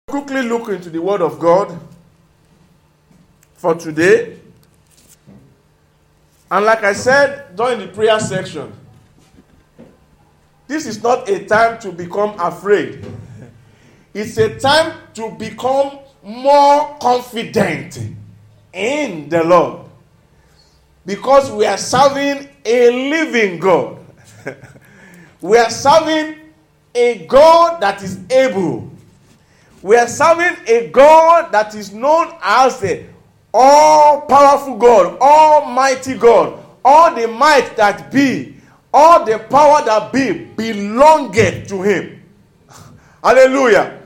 Quickly look into the Word of God for today. And like I said during the prayer section, this is not a time to become afraid. It's a time to become more confident in the Lord. Because we are serving a living God. We are serving a God that is able. We are serving a God that is known as the all-powerful God, almighty God. All the might that be, all the power that be, belongeth to him. Hallelujah.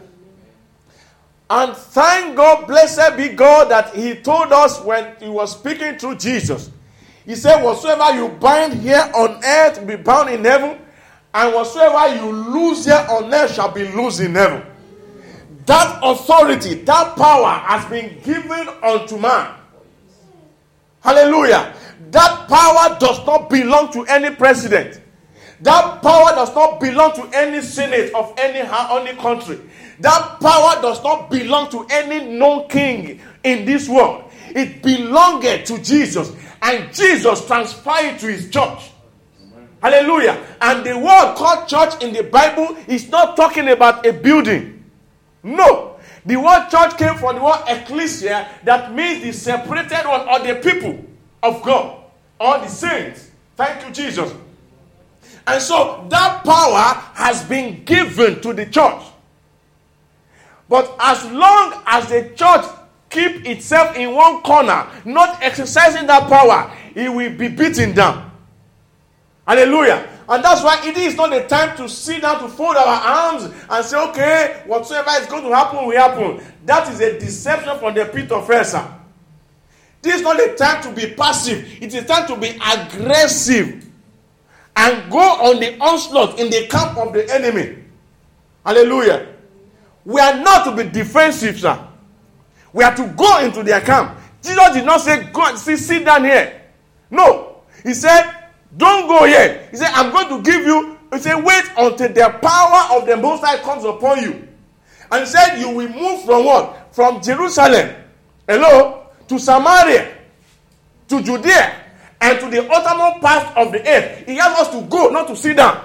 And thank God, blessed be God, that he told us when he was speaking through Jesus. He said, whatsoever you bind here on earth will be bound in heaven, and whatsoever you loose here on earth shall be loosed in heaven. That authority, that power has been given unto man. Hallelujah. That power does not belong to any president. That power does not belong to any senate of any country. That power does not belong to any known king in this world. It belonged to Jesus. And Jesus transferred it to his church. Hallelujah. And the word called church in the Bible is not talking about a building. No. The word church came from the word ecclesia, that means the separated one, or the people of God, or the saints. Thank you, Jesus. And so that power has been given to the church. But as long as the church keep itself in one corner, not exercising that power, it will be beaten down. Hallelujah. And that's why it is not the time to sit down, to fold our arms and say, okay, whatsoever is going to happen will happen. That is a deception from the pit of hell, sir. This is not the time to be passive. It is time to be aggressive and go on the onslaught in the camp of the enemy. Hallelujah. We are not to be defensive, sir. We are to go into their camp. Jesus did not say, go and sit down here. No. He said, don't go yet. He said, I'm going to give you. He said, wait until the power of the Most High comes upon you. And he said, you will move from what? From Jerusalem, to Samaria, to Judea, and to the uttermost part of the earth. He has us to go, not to sit down.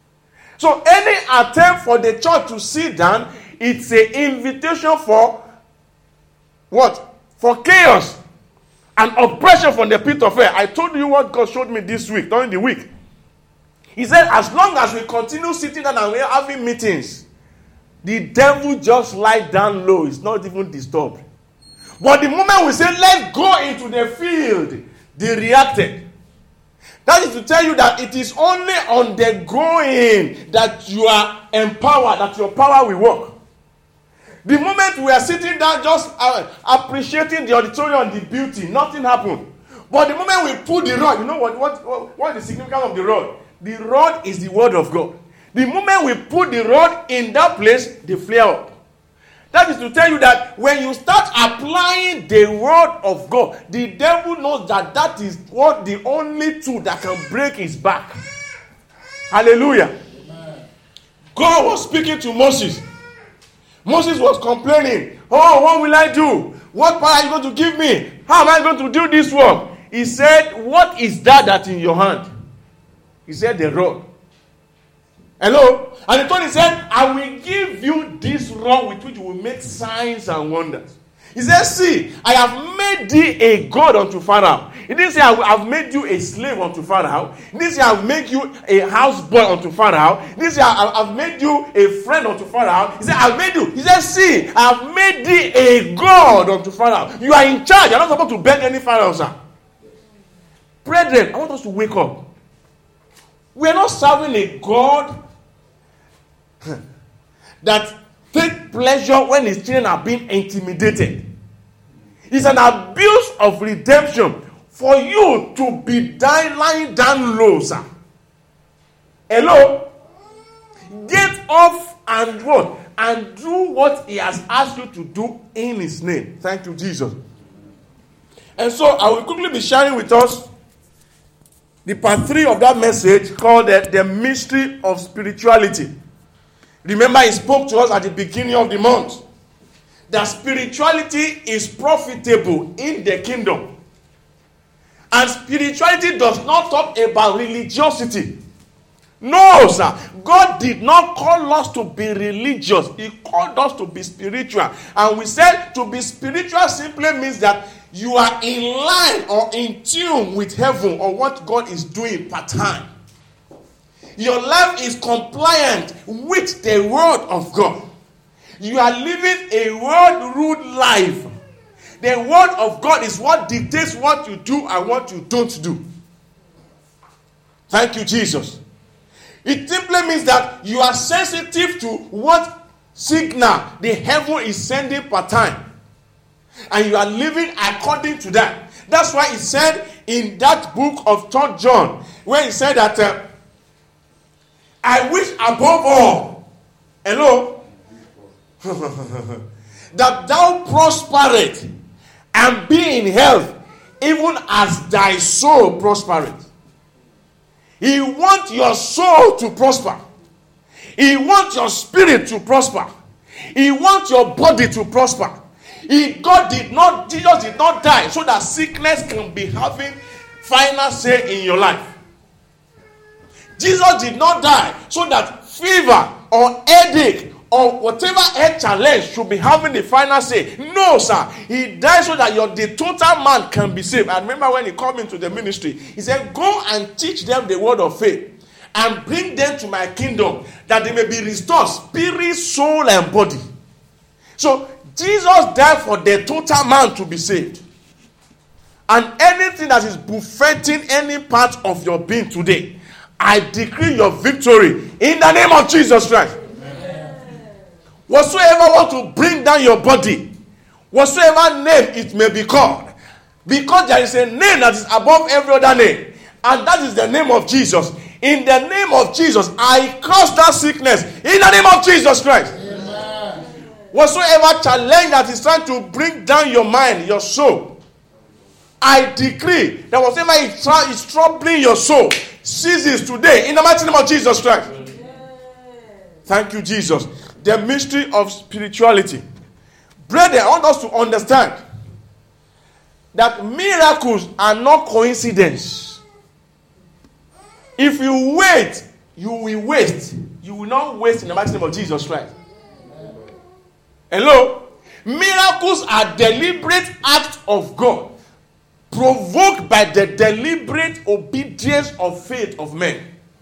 So any attempt for the church to sit down, it's an invitation for what? For chaos and oppression from the pit of hell. I told you what God showed me this week, during the week. He said, as long as we continue sitting down and we're having meetings, the devil just lies down low. It's not even disturbed. But the moment we say, let's go into the field, they reacted. That is to tell you that it is only on the going that you are empowered, that your power will work. The moment we are sitting down just appreciating the auditorium and the beauty, nothing happened. But the moment we pull the rod, you know what is the significance of the rod? The rod is the word of God. The moment we put the rod in that place, they flare up. That is to tell you that when you start applying the word of God, the devil knows that that is what the only tool that can break his back. Hallelujah. Amen. God was speaking to Moses. Moses was complaining, oh, what will I do? What power are you going to give me? How am I going to do this work? He said, what is that in your hand? He said, the rod. Hello? And he told him, he said, I will give you this rod with which you will make signs and wonders. He said, see, I have made thee a god unto Pharaoh. He didn't say, I have made you a slave unto Pharaoh. He didn't say, I have made you a houseboy unto Pharaoh. He didn't say, I have made you a friend unto Pharaoh. He said, I have made you. He said, see, I have made thee a god unto Pharaoh. You are in charge. You're not supposed to beg any Pharaoh, sir. Brethren, I want us to wake up. We are not serving a God that take pleasure when his children are being intimidated. It's an abuse of redemption for you to be lying down low, sir. Hello? Get off and what? And do what he has asked you to do in his name. Thank you, Jesus. And so I will quickly be sharing with us the part 3 of that message called the mystery of spirituality. Remember, he spoke to us at the beginning of the month that spirituality is profitable in the kingdom. And spirituality does not talk about religiosity. No, sir. God did not call us to be religious. He called us to be spiritual. And we said to be spiritual simply means that you are in line or in tune with heaven or what God is doing part time. Your life is compliant with the word of God. You are living a word-ruled life. The word of God is what dictates what you do and what you don't do. Thank you, Jesus. It simply means that you are sensitive to what signal the heaven is sending per time. And you are living according to that. That's why it said in that book of 3 John, where it said that, I wish above all, hello, that thou prospereth and be in health, even as thy soul prospereth. He wants your soul to prosper. He wants your spirit to prosper. He wants your body to prosper. Jesus did not die so that sickness can be having final say in your life. Jesus did not die so that fever or headache or whatever health challenge should be having the final say. No, sir. He died so that the total man can be saved. I remember when he called me into the ministry, he said, go and teach them the word of faith and bring them to my kingdom that they may be restored, spirit, soul, and body. So, Jesus died for the total man to be saved. And anything that is buffeting any part of your being today, I decree your victory in the name of Jesus Christ. Whatsoever want to bring down your body, whatsoever name it may be called, because there is a name that is above every other name, and that is the name of Jesus. In the name of Jesus, I curse that sickness in the name of Jesus Christ. Amen. Whatsoever challenge that is trying to bring down your mind, your soul, I decree that whatever is troubling your soul ceases today in the mighty name of Jesus Christ. Thank you, Jesus. The mystery of spirituality. Brethren, I want us to understand that miracles are not coincidence. If you wait, you will waste. You will not waste in the mighty name of Jesus Christ. Hello? Miracles are deliberate acts of God provoked by the deliberate obedience of faith of men.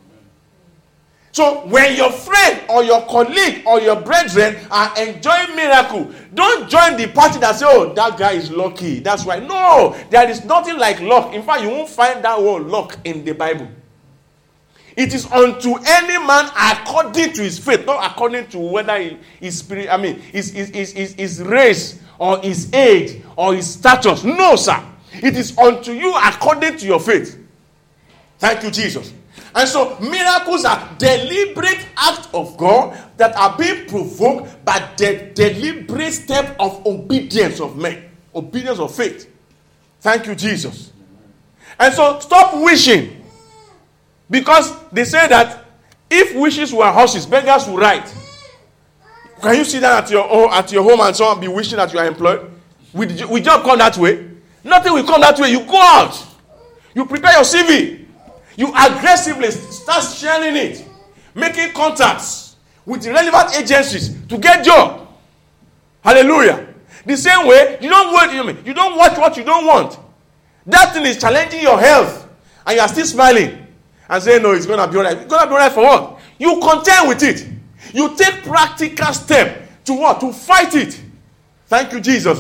So when your friend or your colleague or your brethren are enjoying miracle, don't join the party that say, oh, that guy is lucky. That's why. No, there is nothing like luck. In fact, you won't find that word luck in the Bible. It is unto any man according to his faith, not according to whether his spirit, his race or his age or his status. No, sir. It is unto you according to your faith. Thank you, Jesus. And so miracles are deliberate acts of God that are being provoked by the deliberate step of obedience of men. Obedience of faith. Thank you, Jesus. And so stop wishing. Because they say that if wishes were horses, beggars would ride. Can you see that at your home and someone be wishing that you are employed? We just come that way. Nothing will come that way. You go out. You prepare your CV. You aggressively start sharing it. Making contacts with the relevant agencies to get job. Hallelujah. The same way, you don't watch what you don't want. That thing is challenging your health. And you are still smiling. And saying, no, it's going to be all right. It's going to be all right for what? You contend with it. You take practical step to what? To fight it. Thank you, Jesus.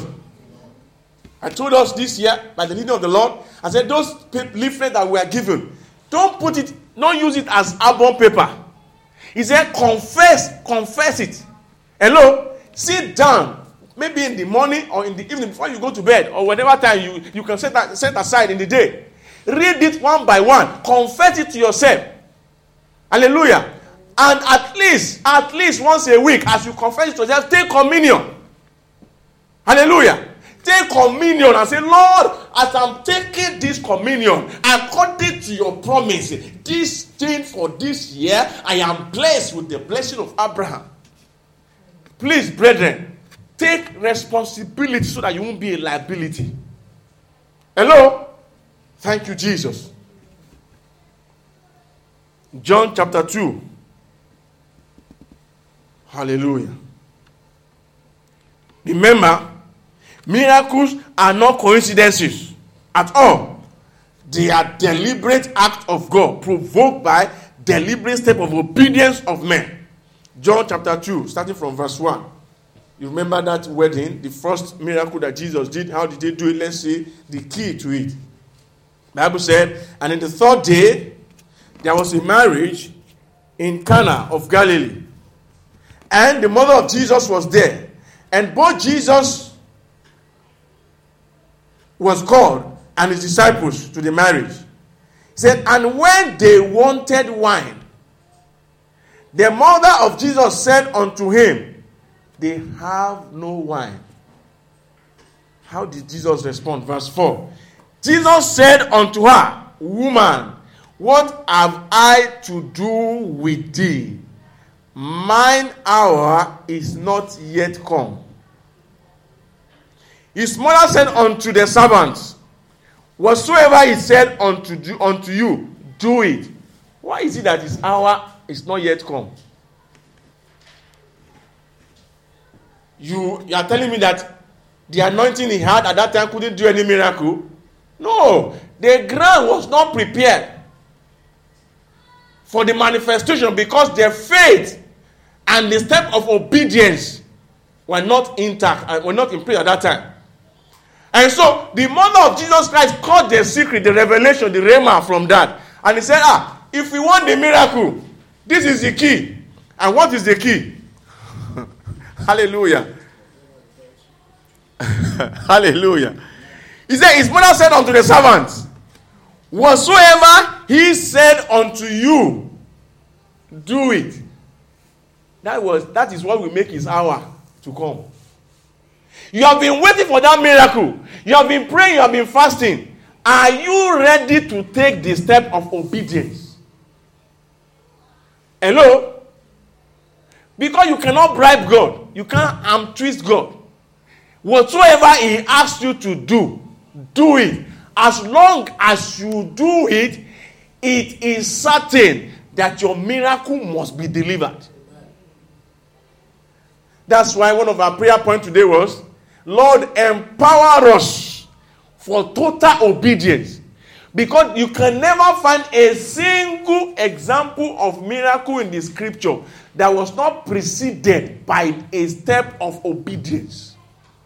I told us this year, by the leading of the Lord, I said, those leaflets that we are given, don't use it as album paper. He said, confess it. Hello? Sit down. Maybe in the morning or in the evening before you go to bed or whatever time you can set aside in the day. Read it one by one. Confess it to yourself. Hallelujah. And at least once a week, as you confess it to yourself, take communion. Hallelujah. Take communion and say, Lord, as I'm taking this communion, according to your promise, this thing for this year, I am blessed with the blessing of Abraham. Please, brethren, take responsibility so that you won't be a liability. Hello? Thank you, Jesus. John chapter 2. Hallelujah. Remember, miracles are not coincidences at all. They are deliberate acts of God provoked by deliberate step of obedience of men. John chapter 2, starting from verse 1. You remember that wedding, the first miracle that Jesus did? How did they do it? Let's see the key to it. The Bible said, and in the third day, there was a marriage in Cana of Galilee. And the mother of Jesus was there. And both Jesus was called and his disciples to the marriage. He said, and when they wanted wine, the mother of Jesus said unto him, they have no wine. How did Jesus respond? Verse 4. Jesus said unto her, woman, what have I to do with thee? Mine hour is not yet come. His mother said unto the servants, whatsoever he said unto you, do it. Why is it that his hour is not yet come? You are telling me that the anointing he had at that time couldn't do any miracle? No, the ground was not prepared for the manifestation because their faith and the step of obedience were not intact, were not in place at that time. And so the mother of Jesus Christ caught the secret, the revelation, the rhema from that. And he said, if we want the miracle, this is the key. And what is the key? Hallelujah. Hallelujah. He said, his mother said unto the servants, whatsoever he said unto you, do it. That is what will make his hour to come. You have been waiting for that miracle. You have been praying, you have been fasting. Are you ready to take the step of obedience? Hello? Because you cannot bribe God. You can't twist God. Whatsoever he asks you to do, do it. As long as you do it, it is certain that your miracle must be delivered. That's why one of our prayer points today was, Lord, empower us for total obedience. Because you can never find a single example of miracle in the scripture that was not preceded by a step of obedience.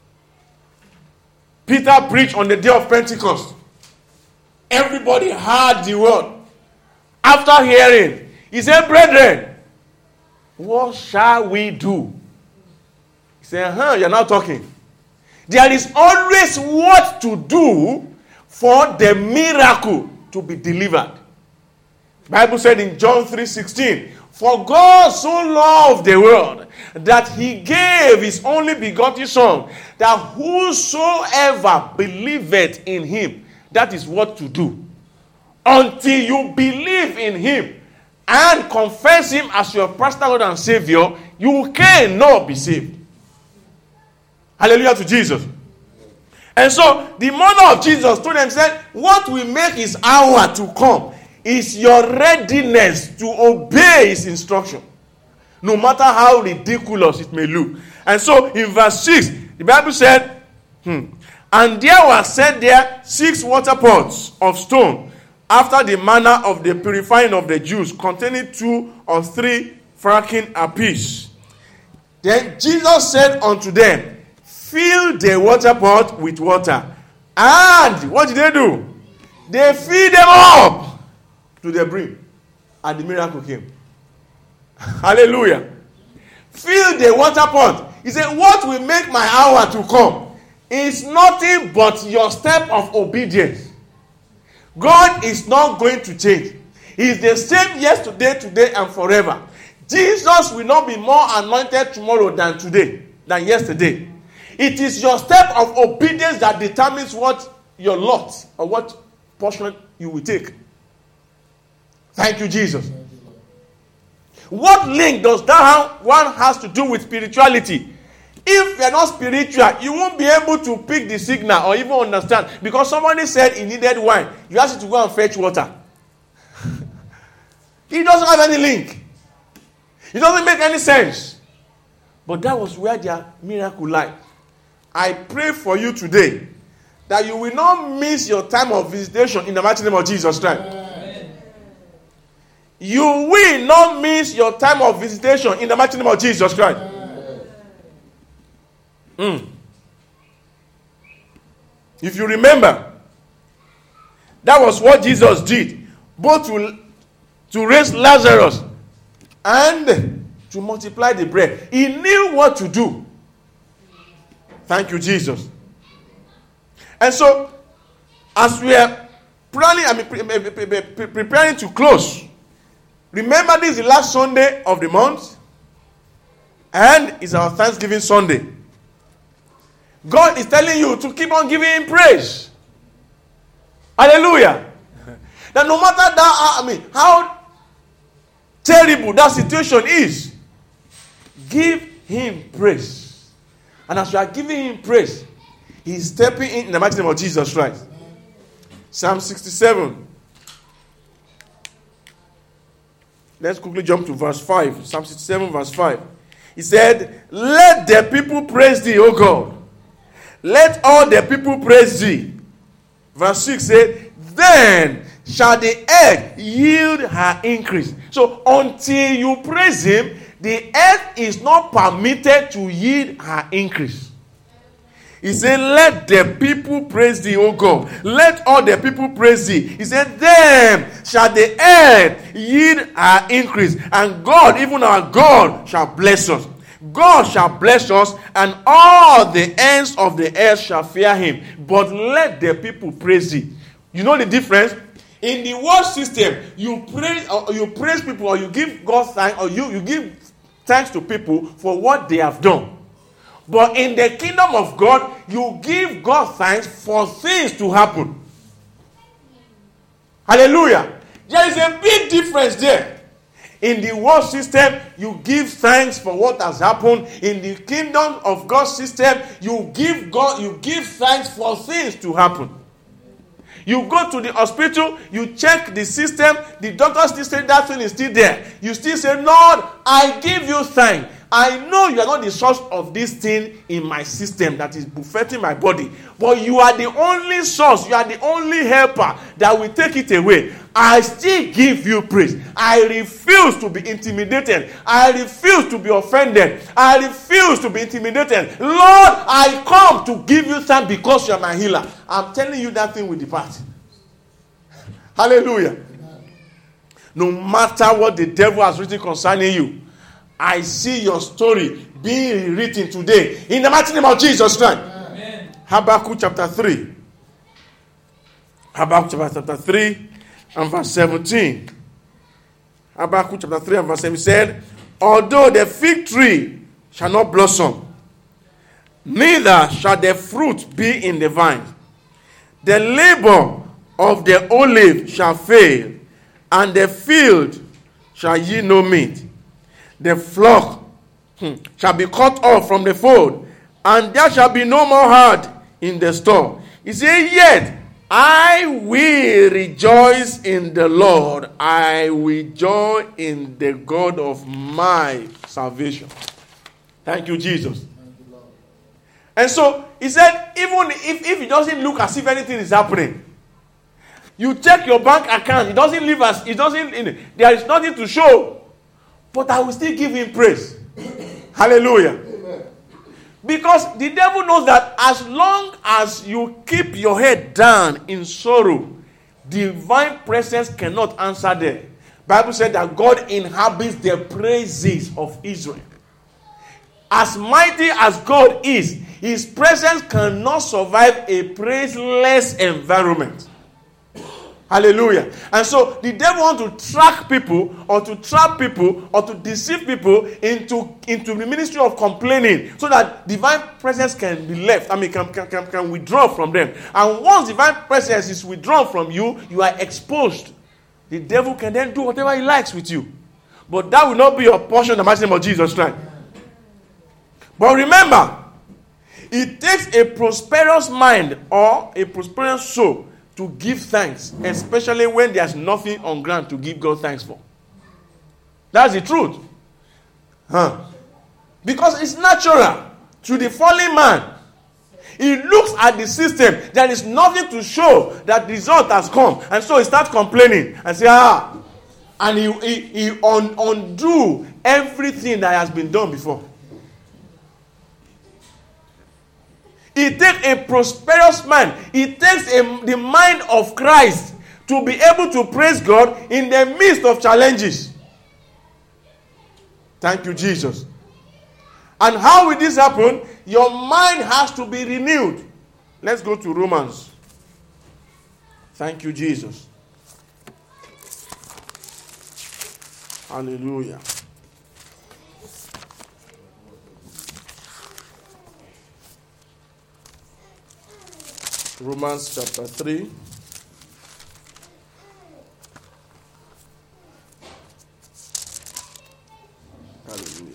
Peter preached on the day of Pentecost. Everybody heard the word. After hearing, he said, brethren, what shall we do? He said, you're not talking. There is always what to do for the miracle to be delivered. The Bible said in John 3:16, for God so loved the world that he gave his only begotten Son, that whosoever believeth in him, that is what to do. Until you believe in him and confess him as your personal Lord and Savior, you cannot be saved. Hallelujah to Jesus. And so the mother of Jesus told them, said, what will make his hour to come is your readiness to obey his instruction, no matter how ridiculous it may look. And so in verse 6, the Bible said, and there were set there 6 water pots of stone, after the manner of the purifying of the Jews, containing 2 or 3 firkins apiece. Then Jesus said unto them, fill the water pot with water. And what did they do? They filled them up to the brim. And the miracle came. Hallelujah. Fill the water pot. He said, what will make my hour to come is nothing but your step of obedience. God is not going to change. He is the same yesterday, today, and forever. Jesus will not be more anointed tomorrow than today, than yesterday. It is your step of obedience that determines what your lot or what portion you will take. Thank you, Jesus. What link does that one has to do with spirituality? If you're not spiritual, you won't be able to pick the signal or even understand. Because somebody said he needed wine. You asked him to go and fetch water. He doesn't have any link. It doesn't make any sense. But that was where their miracle lied. I pray for you today that you will not miss your time of visitation in the mighty name of Jesus Christ. Amen. You will not miss your time of visitation in the mighty name of Jesus Christ. If you remember, that was what Jesus did, both to raise Lazarus and to multiply the bread. He knew what to do. Thank you, Jesus. And so, as we are preparing to close, remember this is the last Sunday of the month, and it's our Thanksgiving Sunday. God is telling you to keep on giving Him praise. Hallelujah. That no matter that, how terrible that situation is, give Him praise. And as you are giving Him praise, He's stepping in the mighty name of Jesus Christ. Psalm 67. Let's quickly jump to verse 5. Psalm 67 verse 5. He said, let the people praise thee, O God. Let all the people praise thee. Verse 6 said, then shall the earth yield her increase. So until you praise Him, the earth is not permitted to yield her increase. He said, let the people praise thee, O God. Let all the people praise thee. He said, then shall the earth yield her increase. And God, even our God, shall bless us. God shall bless us, and all the ends of the earth shall fear Him. But let the people praise thee. You know the difference? In the world system, you praise people, or you give God thanks, or you give thanks to people for what they have done. But in the kingdom of God, you give God thanks for things to happen. Hallelujah. There is a big difference there. In the world system, you give thanks for what has happened. In the kingdom of God system, you give thanks for things to happen. You go to the hospital, you check the system, the doctor still say that thing is still there. You still say, Lord, I give you thanks. I know you are not the source of this thing in my system that is buffeting my body. But you are the only source. You are the only helper that will take it away. I still give you praise. I refuse to be intimidated. I refuse to be offended. I refuse to be intimidated. Lord, I come to give you thanks because you are my healer. I'm telling you that thing will depart. Hallelujah. No matter what the devil has written concerning you, I see your story being written today in the mighty name of Jesus Christ. Amen. Habakkuk chapter 3. Habakkuk chapter 3 and verse 17. Habakkuk chapter 3 and verse 17 said, although the fig tree shall not blossom, neither shall the fruit be in the vine, the labor of the olive shall fail, and the field shall yield no meat. The flock shall be cut off from the fold, and there shall be no more herd in the store. He said, yet I will rejoice in the Lord. I will joy in the God of my salvation. Thank you, Jesus. Thank you, Lord. And so he said, even if it doesn't look as if anything is happening, you check your bank account, there is nothing to show. But I will still give Him praise. Hallelujah. Amen. Because the devil knows that as long as you keep your head down in sorrow, divine presence cannot answer there. Bible said that God inhabits the praises of Israel. As mighty as God is, His presence cannot survive a praiseless environment. Hallelujah. And so the devil wants to track people or to trap people or to deceive people into the ministry of complaining so that divine presence can be left. Can withdraw from them. And once divine presence is withdrawn from you, you are exposed. The devil can then do whatever he likes with you. But that will not be your portion in the mighty name of Jesus Christ. But remember, it takes a prosperous mind or a prosperous soul to give thanks, especially when there's nothing on ground to give God thanks for. That's the truth. Because it's natural to the fallen man. He looks at the system. There is nothing to show that the result has come. And so he starts complaining and say, and he undo everything that has been done before. It takes a prosperous man. It takes the mind of Christ to be able to praise God in the midst of challenges. Thank you, Jesus. And how will this happen? Your mind has to be renewed. Let's go to Romans. Thank you, Jesus. Hallelujah. Romans chapter 3. Hallelujah.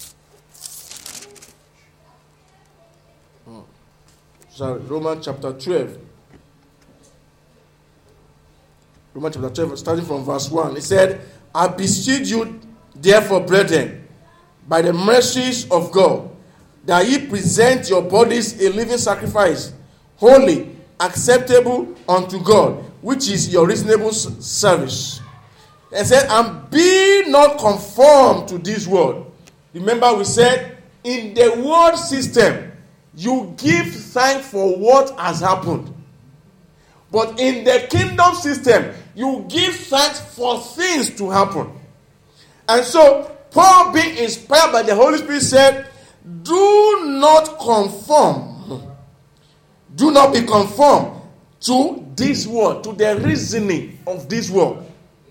Sorry, Romans chapter 12. Romans chapter 12, starting from verse 1. It said, I beseech you, therefore, brethren, by the mercies of God, that ye present your bodies a living sacrifice, holy, acceptable unto God, which is your reasonable service. And said, and be not conformed to this world. Remember we said, in the world system, you give thanks for what has happened. But in the kingdom system, you give thanks for things to happen. And so, Paul, being inspired by the Holy Spirit, said, do not be conformed to this world, to the reasoning of this world.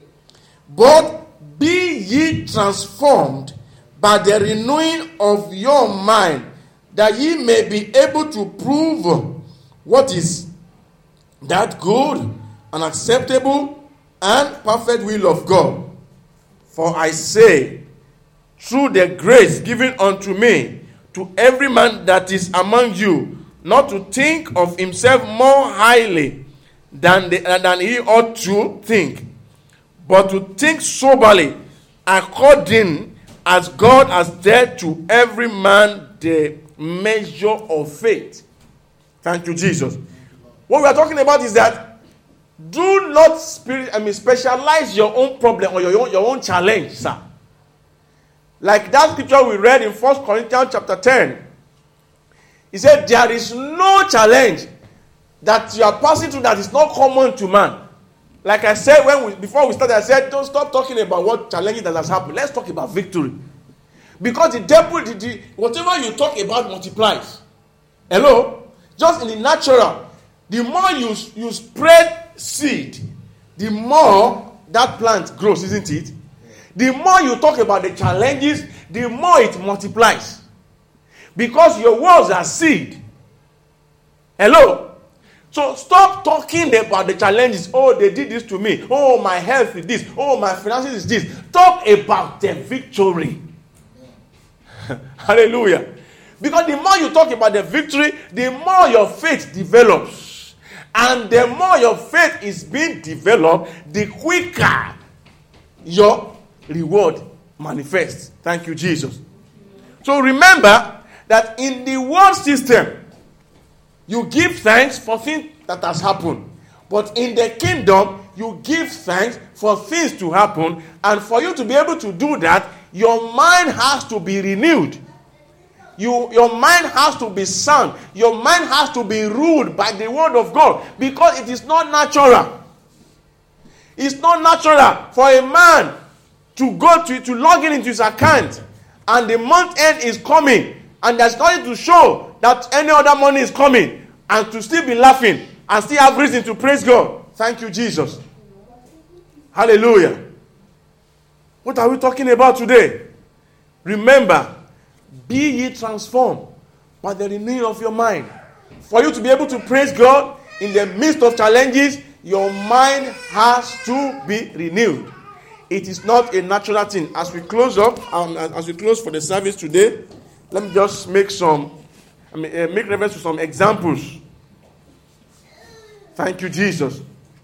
But be ye transformed by the renewing of your mind, that ye may be able to prove what is that good and acceptable and perfect will of God. For I say, through the grace given unto me, to every man that is among you, not to think of himself more highly than he ought to think, but to think soberly, according as God has dealt to every man the measure of faith. Thank you, Jesus. What we are talking about is that do not specialize your own problem or your own challenge, sir. Like that scripture we read in 1 Corinthians chapter 10. He said, there is no challenge that you are passing through that is not common to man. Like I said before we started, I said, don't stop talking about what challenges that has happened. Let's talk about victory. Because the devil, whatever you talk about multiplies. Hello? Just in the natural, the more you spread seed, the more that plant grows, isn't it? The more you talk about the challenges, the more it multiplies. Because your words are seed. Hello? So stop talking about the challenges. Oh, they did this to me. Oh, my health is this. Oh, my finances is this. Talk about the victory. Hallelujah. Because the more you talk about the victory, the more your faith develops. And the more your faith is being developed, the quicker your reward manifests. Thank you, Jesus. So remember that in the world system, you give thanks for things that has happened. But in the kingdom, you give thanks for things to happen. And for you to be able to do that, your mind has to be renewed. Your mind has to be sound. Your mind has to be ruled by the word of God. Because it is not natural. It's not natural for a man to go to log in into his account and the month end is coming and there's nothing to show that any other money is coming and to still be laughing and still have reason to praise God. Thank you, Jesus. Hallelujah. What are we talking about today? Remember, be ye transformed by the renewing of your mind. For you to be able to praise God in the midst of challenges, your mind has to be renewed. It is not a natural thing. As we close up, as we close for the service today, Let me just make reference to some examples. Thank you, Jesus.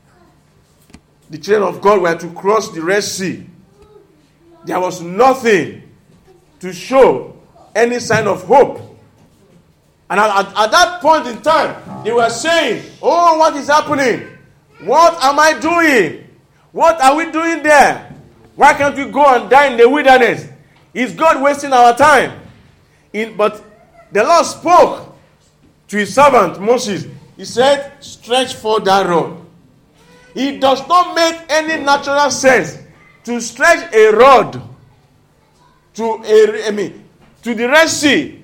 The children of God were to cross the Red Sea. There was nothing to show any sign of hope. And at that point in time, they were saying, oh, what is happening? What am I doing? What are we doing there? Why can't we go and die in the wilderness? Is God wasting our time? But the Lord spoke to his servant Moses. He said, stretch forth that rod. It does not make any natural sense to stretch a rod to the Red Sea.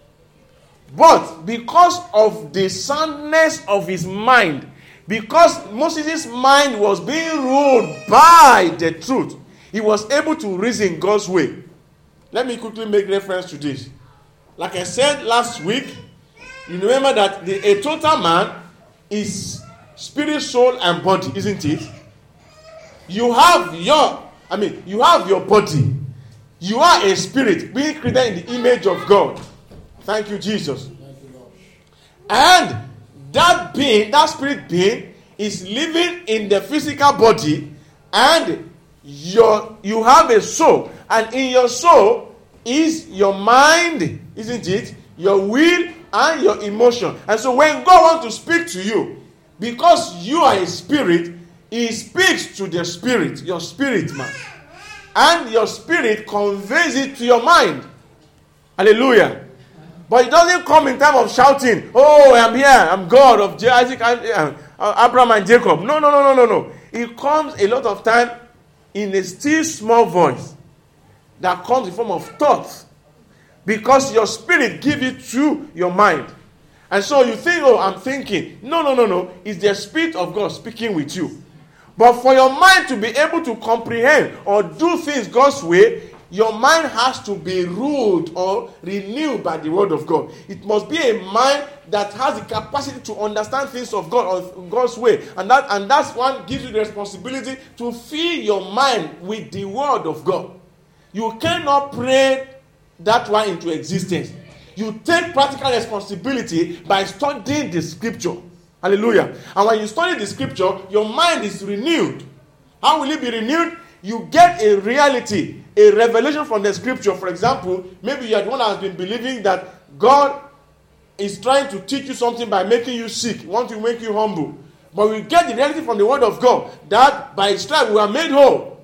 But because of the soundness of his mind, because Moses' mind was being ruled by the truth, he was able to reason God's way. Let me quickly make reference to this. Like I said last week, you remember that a total man is spirit, soul, and body, isn't it? You have your body. You are a spirit being created in the image of God. Thank you, Jesus. Thank you, Lord. And that being, that spirit being, is living in the physical body, and you have a soul, and in your soul is your mind, isn't it? Your will and your emotion. And so when God wants to speak to you, because you are a spirit, he speaks to the spirit, your spirit man. And your spirit conveys it to your mind. Hallelujah. But it doesn't come in time of shouting, oh, I'm here, I'm God of Isaac, Abraham and Jacob. No. It comes a lot of time in a still small voice that comes in form of thoughts. Because your spirit gives it to your mind. And so you think, oh, I'm thinking. No. It's the Spirit of God speaking with you. But for your mind to be able to comprehend or do things God's way, your mind has to be ruled or renewed by the Word of God. It must be a mind that has the capacity to understand things of God or God's way. And that's one gives you the responsibility to fill your mind with the Word of God. You cannot pray that one into existence. You take practical responsibility by studying the Scripture. Hallelujah. And when you study the Scripture, your mind is renewed. How will it be renewed? You get a reality, a revelation from the Scripture. For example, maybe you are the one that has been believing that God is trying to teach you something by making you sick, want to make you humble. But we get the reality from the Word of God that by His stripes we are made whole.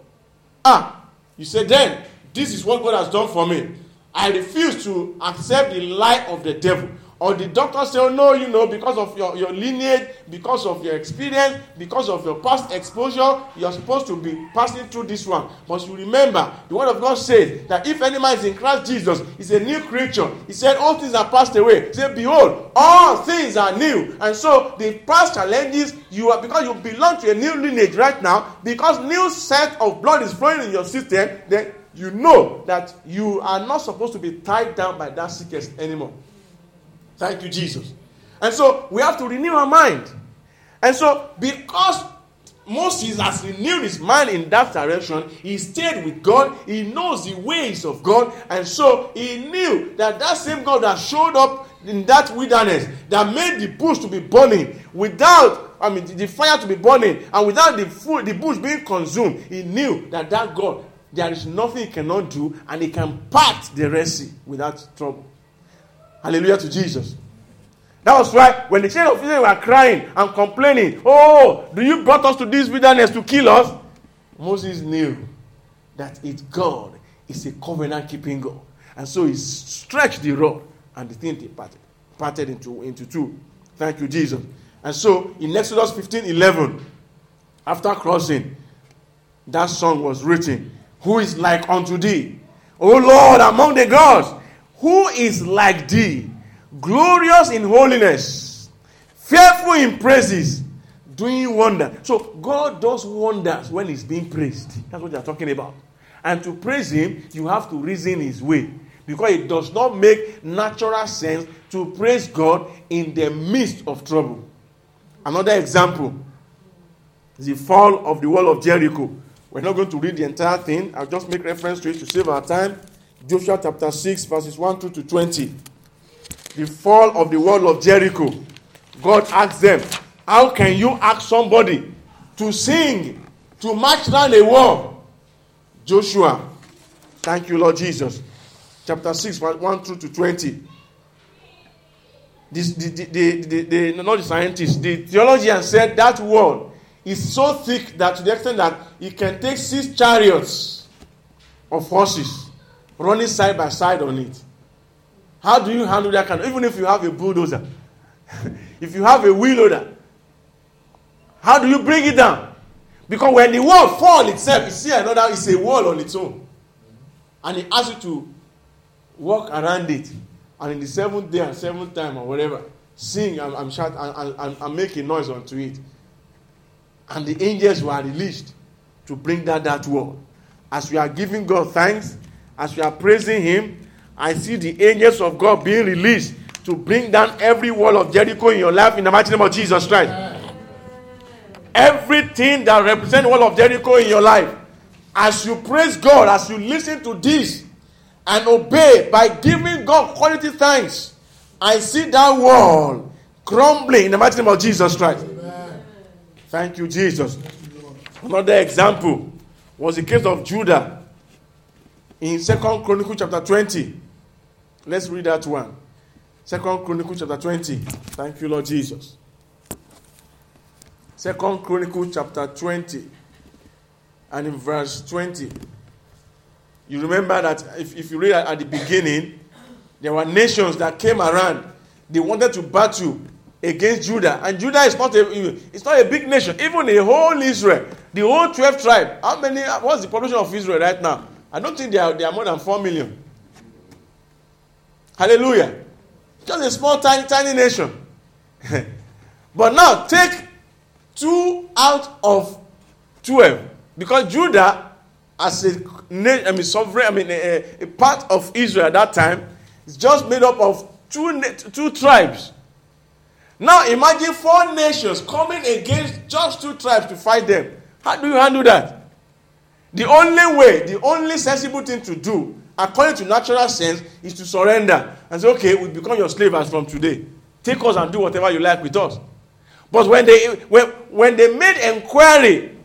You say, then, this is what God has done for me. I refuse to accept the lie of the devil. Or the doctor say, oh no, because of your lineage, because of your experience, because of your past exposure, you're supposed to be passing through this one. But you remember, the Word of God says that if any man is in Christ Jesus, he's a new creature. He said, all things are passed away. He said, behold, all things are new. And so the past challenges, because you belong to a new lineage right now, because new set of blood is flowing in your system, then you know that you are not supposed to be tied down by that sickness anymore. Thank you, Jesus. And so we have to renew our mind. And so because Moses has renewed his mind in that direction, he stayed with God. He knows the ways of God. And so he knew that same God that showed up in that wilderness, that made the bush to be burning, the fire to be burning, and without the bush being consumed, he knew that God, there is nothing he cannot do, and he can part the Red Sea without trouble. Hallelujah to Jesus. That was why when the children of Israel were crying and complaining, oh, do you brought us to this wilderness to kill us? Moses knew that God is a covenant-keeping God. And so he stretched the rod and the thing parted into two. Thank you, Jesus. And so in Exodus 15:11, after crossing, that song was written. Who is like unto thee, O Lord, among the gods? Who is like thee, glorious in holiness, fearful in praises, doing wonder. So God does wonders when he's being praised. That's what they're talking about. And to praise him, you have to reason his way. Because it does not make natural sense to praise God in the midst of trouble. Another example is the fall of the wall of Jericho. We're not going to read the entire thing. I'll just make reference to it to save our time. Joshua chapter 6, verses 1 through to 20. The fall of the wall of Jericho. God asked them, how can you ask somebody to sing, to march down a wall? Joshua, thank you, Lord Jesus. Chapter 6, verse 1 through to 20. Not the scientists, the theologians said that wall is so thick that to the extent that it can take 6 chariots of horses running side by side on it. How do you handle that kind of, even if you have a bulldozer, if you have a wheel loader, how do you bring it down? Because when the wall falls itself, you see another, it's a wall on its own. And he asks you to walk around it. And in the 7th day and 7th time or whatever, sing and shout and make a noise unto it. And the angels were released to bring down that wall. As we are giving God thanks, as we are praising Him, I see the angels of God being released to bring down every wall of Jericho in your life in the mighty name of Jesus Christ. Everything that represents the wall of Jericho in your life, as you praise God, as you listen to this and obey by giving God quality thanks, I see that wall crumbling in the mighty name of Jesus Christ. Amen. Thank you, Jesus. Another example was the case of Judah in 2 Chronicles chapter 20. Let's read that one. 2 Chronicles chapter 20. Thank you, Lord Jesus. 2 Chronicles chapter 20 and in verse 20. You remember that if you read at the beginning, there were nations that came around. They wanted to battle against Judah. And Judah is not a big nation. Even the whole Israel, the whole 12 tribe. What's the population of Israel right now? I don't think they are more than 4 million. Hallelujah. Just a small, tiny nation. But now, take 2 out of 12. Because Judah, as a part of Israel at that time, is just made up of two tribes. Now imagine 4 nations coming against just 2 tribes to fight them. How do you handle that? The only way, the only sensible thing to do, according to natural sense, is to surrender and say, okay, we become your slave as from today. Take us and do whatever you like with us. But when they made inquiry,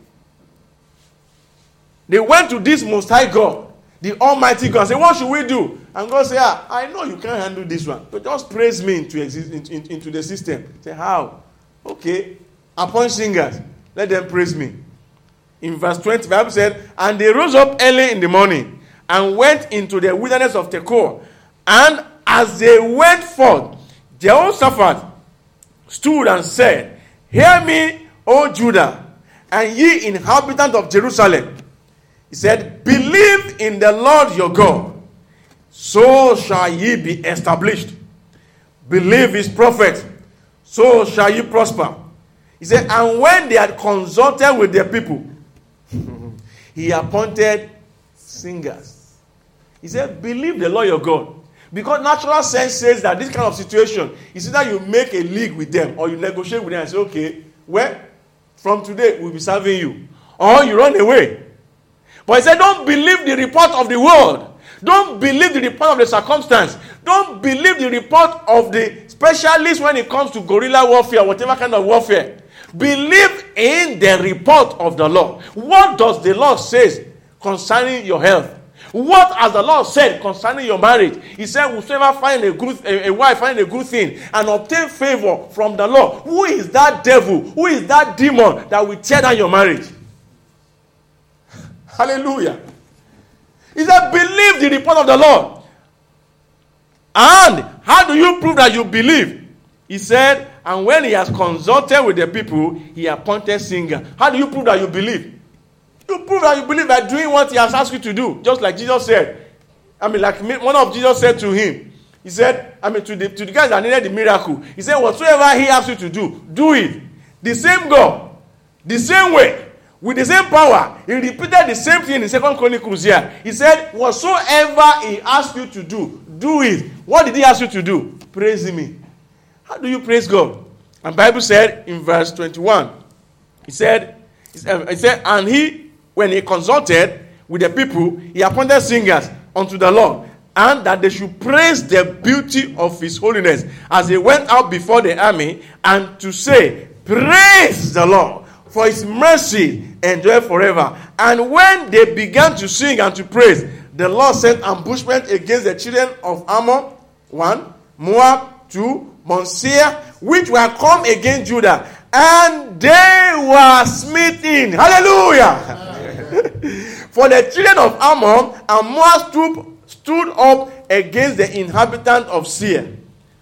they went to this Most High God, the Almighty God, and said, what should we do? And God said, I know you can't handle this one, but just praise me into the system. Say, how? Okay, appoint singers. Let them praise me. In verse 20, the Bible said, and they rose up early in the morning and went into the wilderness of Tekoa. And as they went forth, Jehoshaphat stood and said, hear me, O Judah, and ye inhabitants of Jerusalem. He said, believe in the Lord your God, so shall ye be established. Believe his prophet, so shall ye prosper. He said, and when they had consulted with their people, he appointed singers. He said, believe the Lord your God. Because natural sense says that this kind of situation is either you make a league with them or you negotiate with them and say, okay, well, from today we'll be serving you. Or you run away. But he said, don't believe the report of the world. Don't believe the report of the circumstance. Don't believe the report of the specialist when it comes to guerrilla warfare, whatever kind of warfare. Believe in the report of the Lord. What does the Lord say concerning your health? What has the Lord said concerning your marriage? He said, whosoever find a wife find a good thing and obtain favor from the Lord. Who is that devil? Who is that demon that will tear down your marriage? Hallelujah. He said, believe the report of the Lord. And how do you prove that you believe? He said, and when he has consulted with the people, he appointed singers. How do you prove that you believe? You prove that you believe by doing what he has asked you to do. Just like Jesus said. Like one of Jesus said to him. He said, to the guys that needed the miracle. He said, whatsoever he asks you to do, do it. The same God, the same way, with the same power. He repeated the same thing in 2 Chronicles here. He said, whatsoever he asks you to do, do it. What did he ask you to do? Praise him. How do you praise God? And the Bible said in verse 21, he said, and he, when he consulted with the people, he appointed singers unto the Lord. and that they should praise the beauty of his holiness as they went out before the army, and to say, praise the Lord, for his mercy endureth forever. And when they began to sing and to praise, the Lord sent ambushment against the children of Ammon, 1, Moab, 2, Mount Seir, which were come against Judah, and they were smitten. Hallelujah! For the children of Ammon and Moab stood up against the inhabitants of Seir,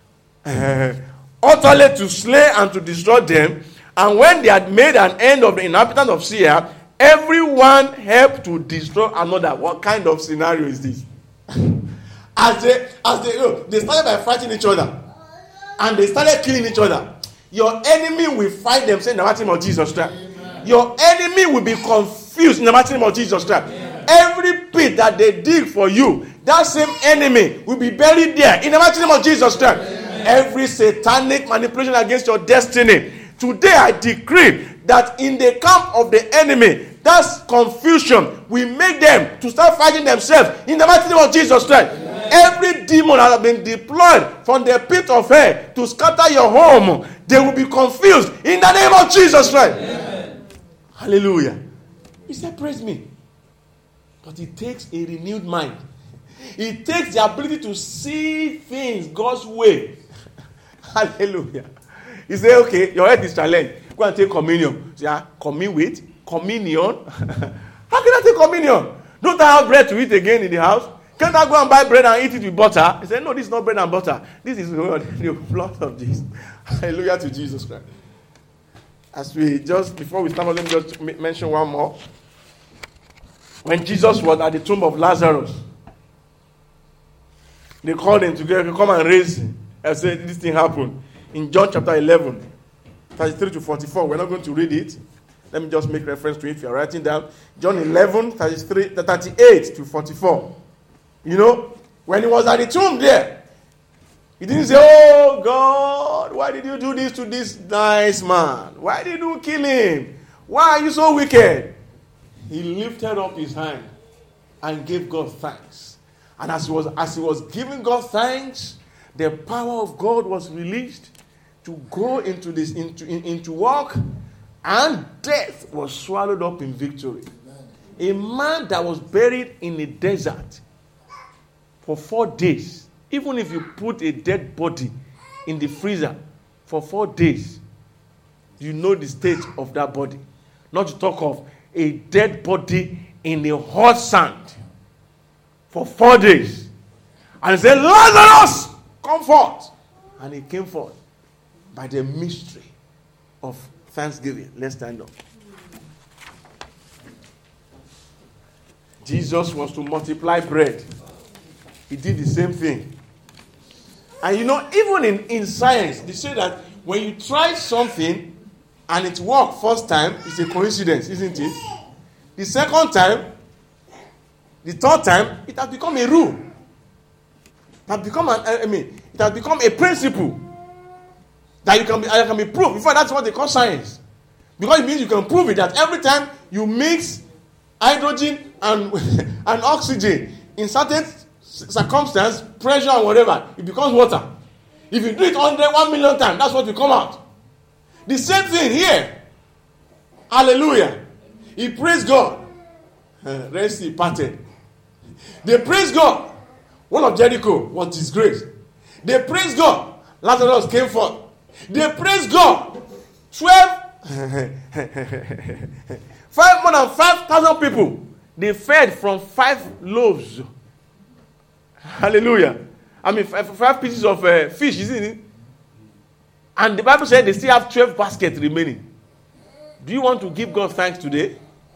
utterly to slay and to destroy them. And when they had made an end of the inhabitants of Seir, everyone helped to destroy another. What kind of scenario is this? As they started by fighting each other, and they started killing each other. Your enemy will fight themselves in the mighty name of Jesus Christ. Your enemy will be confused in the mighty name of Jesus Christ. Every pit that they dig for you, that same enemy will be buried there in the mighty name of Jesus Christ. Every satanic manipulation against your destiny, today I decree that in the camp of the enemy, that confusion will make them to start fighting themselves in the mighty name of Jesus Christ. Every demon that has been deployed from the pit of hell to scatter your home, they will be confused in the name of Jesus Christ. Amen. Hallelujah. He said, praise me. But it takes a renewed mind. It takes the ability to see things God's way. Hallelujah. He said, okay, your head is challenged. Go and take communion. Yeah, communion. How can I take communion? Don't I have bread to eat again in the house? Can't I go and buy bread and eat it with butter? He said, no, this is not bread and butter. This is the blood of Jesus. Hallelujah to Jesus Christ. Before we start, let me just mention one more. When Jesus was at the tomb of Lazarus, they called him together to come and raise him. I said, this thing happened. In John chapter 11, 33 to 44, we're not going to read it. Let me just make reference to it if you're writing down. John 11, 38 to 44. You know, when he was at the tomb there, he didn't say, oh God, why did you do this to this nice man? Why did you kill him? Why are you so wicked? He lifted up his hand and gave God thanks. And as he was giving God thanks, the power of God was released to go into work, and death was swallowed up in victory. A man that was buried in a desert for 4 days, even if you put a dead body in the freezer for 4 days, you know the state of that body. Not to talk of a dead body in the hot sand for 4 days. And he said, Lazarus, come forth. And he came forth by the mystery of thanksgiving. Let's stand up. Jesus was to multiply bread. He did the same thing. And you know, even in science, they say that when you try something and it worked first time, it's a coincidence, isn't it? The second time, the third time, it has become a rule. It has become it has become a principle that can be proved. In fact, that's what they call science. Because it means you can prove it that every time you mix hydrogen and oxygen in certain circumstance, pressure and whatever, it becomes water. If you do it 1 million times, that's what will come out. The same thing here. Hallelujah. He praised God. Rest he parted. They praised God. One of Jericho was disgraced. They praised God. Lazarus came forth. They praised God. 5,000 people. They fed from 5 loaves. Hallelujah. 5 pieces of fish, isn't it? And the Bible said they still have 12 baskets remaining. Do you want to give God thanks today?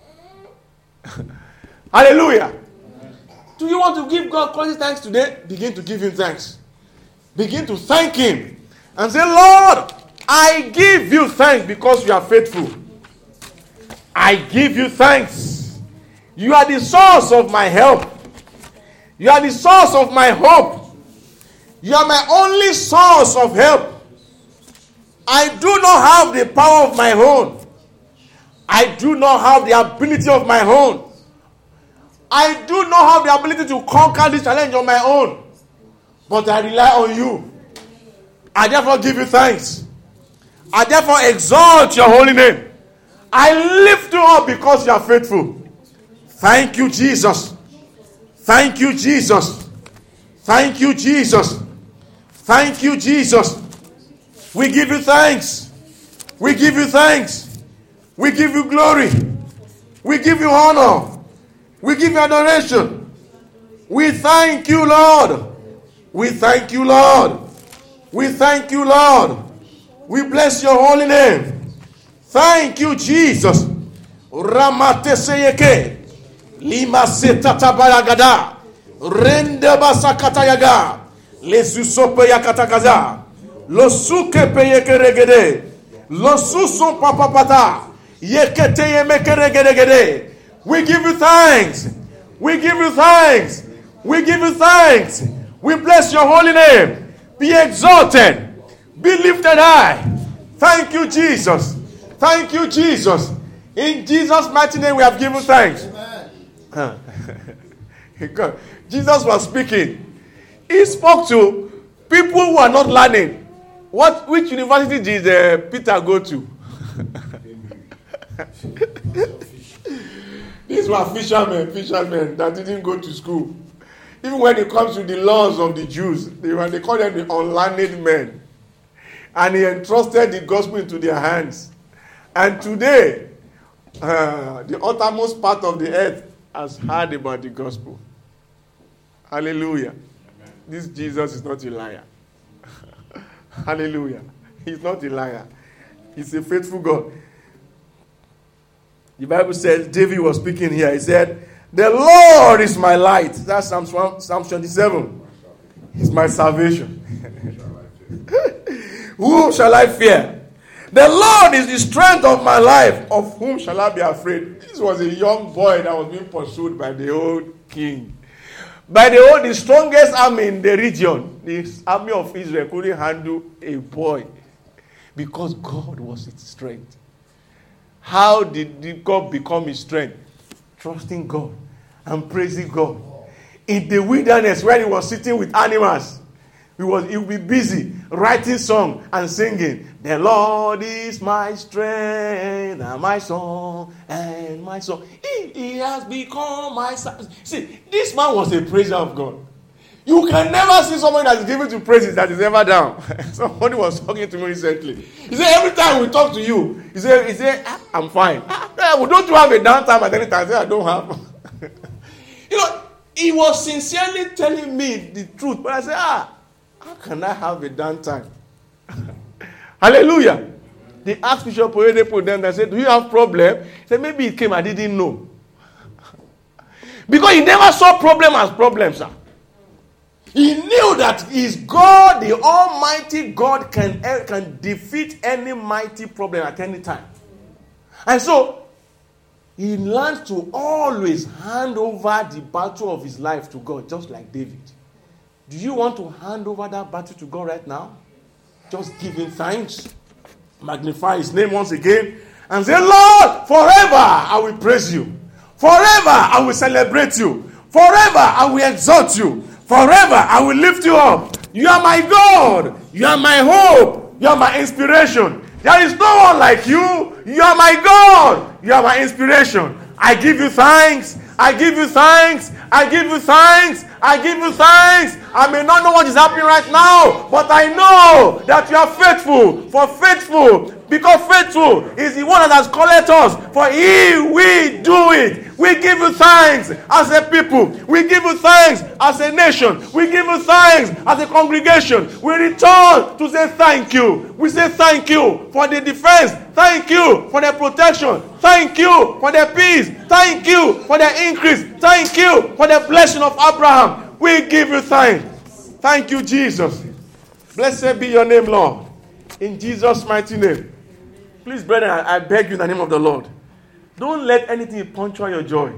Hallelujah. Do you want to give God quality thanks today? Begin to give him thanks. Begin to thank him. And say, Lord, I give you thanks because you are faithful. I give you thanks. You are the source of my help. You are the source of my hope. You are my only source of help. I do not have the power of my own. I do not have the ability of my own. I do not have the ability to conquer this challenge on my own, but I rely on you. I therefore give you thanks. I therefore exalt your holy name. I lift you up because you are faithful. Thank you, Jesus. Thank you, Jesus. Thank you, Jesus. Thank you, Jesus. We give you thanks. We give you thanks. We give you glory. We give you honor. We give you adoration. We thank you, Lord. We thank you, Lord. We thank you, Lord. We bless your holy name. Thank you, Jesus. Ramate seyeke. Lima setata baragada. Rende basakata yaga. Lesusope yakatagaza. Losuke peyeke regede. Losuso papapata. Yekete yemeke regede. We give you thanks. We give you thanks. We give you thanks. We bless your holy name. Be exalted. Be lifted high. Thank you, Jesus. Thank you, Jesus. In Jesus' mighty name we have given thanks. Jesus was speaking. He spoke to people who are not learning. Which university did Peter go to? These were fishermen that didn't go to school. Even when it comes to the laws of the Jews, they call them the unlearned men. And he entrusted the gospel into their hands. And today, the uttermost part of the earth has heard about the gospel. Hallelujah. Amen. This Jesus is not a liar. Hallelujah. He's not a liar. He's a faithful God. The Bible says, David was speaking here. He said, the Lord is my light. That's Psalm 27. He's my salvation. Whom shall I fear? The Lord is the strength of my life. Of whom shall I be afraid? This was a young boy that was being pursued by the old king. By the strongest army in the region. The army of Israel couldn't handle a boy. Because God was its strength. How did God become his strength? Trusting God and praising God. In the wilderness where he was sitting with animals, he would be busy writing song and singing. The Lord is my strength and my song and my song. He has become my son. See, this man was a praiser of God. You can never see someone that is given to praises that is ever down. Somebody was talking to me recently. He said, every time we talk to you, he said, I'm fine. Well, don't you have a downtime at any time? I said, I don't have. He was sincerely telling me the truth. But I said, how can I have a downtime? Hallelujah. They asked Bishop Oyedepo then, they said, do you have problem? He said, maybe it came, I didn't know. Because he never saw problem as problem, sir. He knew that his God, the Almighty God, can defeat any mighty problem at any time. And so, he learned to always hand over the battle of his life to God, just like David. Do you want to hand over that battle to God right now? Just give him thanks. Magnify his name once again. And say, Lord, forever I will praise you. Forever I will celebrate you. Forever I will exalt you. Forever I will lift you up. You are my God. You are my hope. You are my inspiration. There is no one like you. You are my God. You are my inspiration. I give you thanks. I give you thanks. I give you thanks. I give you thanks. I may not know what is happening right now, but I know that you are faithful. For faithful, because faithful is the one that has called us. For he will do it. We give you thanks as a people. We give you thanks as a nation. We give you thanks as a congregation. We return to say thank you. We say thank you for the defense. Thank you for the protection. Thank you for the peace. Thank you for the increase. Thank you for the blessing of Abraham. We give you thanks. Thank you, Jesus. Blessed be your name, Lord. In Jesus' mighty name. Please, brethren, I beg you in the name of the Lord. Don't let anything puncture your joy.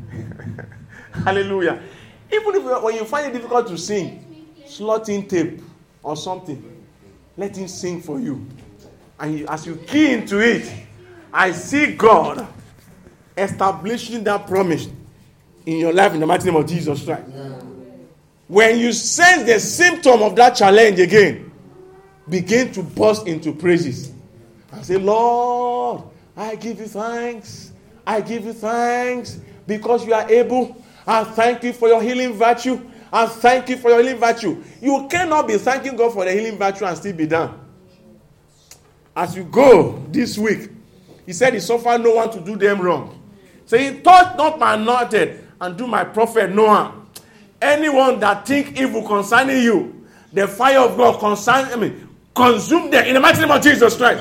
Hallelujah. Even if when you find it difficult to sing, slot in tape or something. Let him sing for you. And as you key into it, I see God establishing that promise in your life in the mighty name of Jesus Christ. When you sense the symptom of that challenge again, begin to burst into praises. And say, Lord, I give you thanks. I give you thanks because you are able. I thank you for your healing virtue. I thank you for your healing virtue. You cannot be thanking God for the healing virtue and still be down. As you go this week, he said he suffered no one to do them wrong. Saying, touch not my anointed and do my prophet no harm. Anyone that think evil concerning you, the fire of God consume them in the mighty name of Jesus Christ.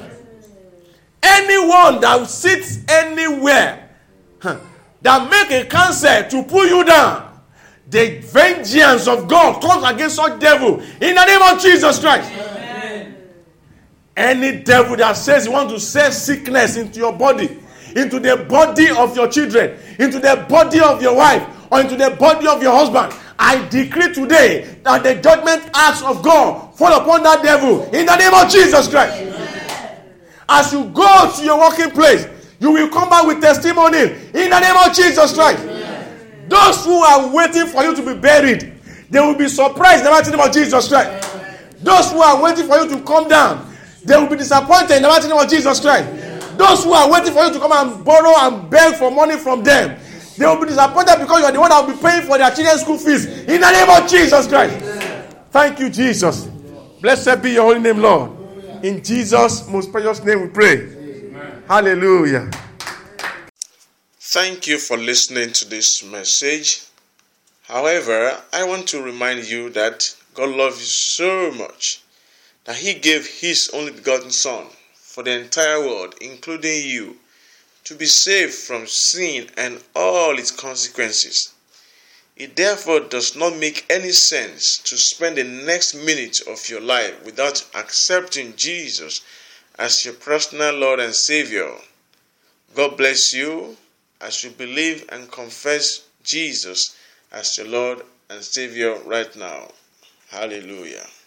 Anyone that sits anywhere that make a counsel to pull you down, the vengeance of God comes against such devil in the name of Jesus Christ. Amen. Any devil that says he wants to send sickness into your body, into the body of your children, into the body of your wife, or into the body of your husband, I decree today that the judgment acts of God fall upon that devil in the name of Jesus Christ. Amen. As you go to your working place, you will come back with testimony in the name of Jesus Christ. Amen. Those who are waiting for you to be buried, they will be surprised in the mighty name of Jesus Christ. Amen. Those who are waiting for you to come down, they will be disappointed in the mighty name of Jesus Christ. Amen. Those who are waiting for you to come and borrow and beg for money from them, they will be disappointed because you are the one that will be paying for their children's school fees in the name of Jesus Christ. Amen. Thank you, Jesus. Blessed be your holy name, Lord. In Jesus' most precious name we pray. Amen. Hallelujah. Thank you for listening to this message. However, I want to remind you that God loves you so much that He gave His only begotten Son for the entire world, including you, to be saved from sin and all its consequences. It therefore does not make any sense to spend the next minute of your life without accepting Jesus as your personal Lord and Savior. God bless you as you believe and confess Jesus as your Lord and Savior right now. Hallelujah.